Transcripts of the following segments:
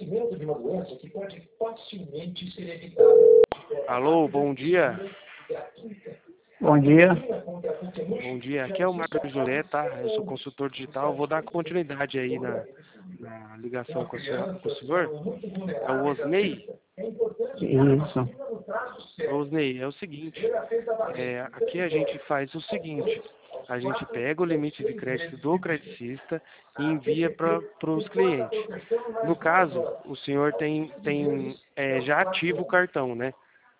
nascimento de uma doença que pode facilmente ser evitada. Alô, bom dia. Bom dia. Bom dia, aqui é o Marcos Juré, tá? Eu sou consultor digital, vou dar continuidade aí na ligação com o senhor. É o Osnei? Isso. Osnei, é o seguinte, aqui a gente faz o seguinte, a gente pega o limite de crédito do credicista e envia para os clientes. No caso, o senhor já ativa o cartão, né?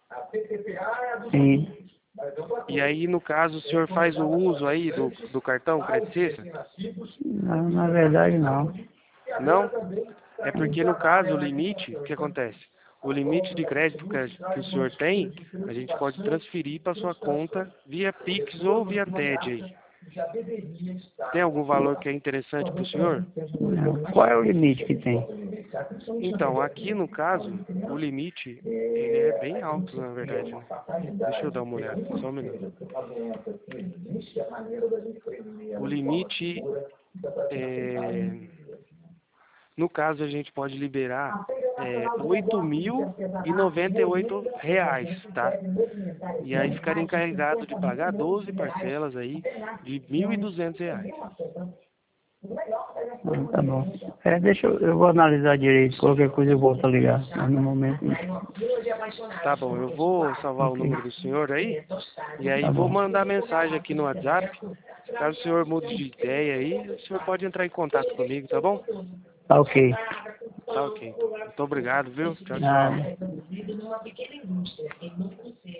Sim. E aí, no caso, o senhor faz o uso aí do cartão credicista? Não, na verdade, não. Não? É porque, no caso, o limite, o que acontece? O limite de crédito que o senhor tem, a gente pode transferir para sua conta via Pix ou via TED aí. Tem algum valor que é interessante para o senhor? Não. Qual é o limite que tem? Então, aqui no caso, o limite, ele é bem alto, na verdade, né? Deixa eu dar uma olhada, só um minuto. O limite, no caso, a gente pode liberar R$ 8.098, tá? E aí ficaria encarregado de pagar 12 parcelas aí de R$ 1.200. Tá bom. Eu vou analisar direito. Qualquer coisa eu volto a ligar. Mas no momento não. Tá bom, eu vou salvar o número do senhor aí, e aí Tá vou bom. mandar mensagem aqui no WhatsApp. Caso o senhor mude de ideia aí, o senhor pode entrar em contato comigo, tá bom? Tá ok. Tá ok. Muito obrigado, viu? Tchau, tchau. Ah.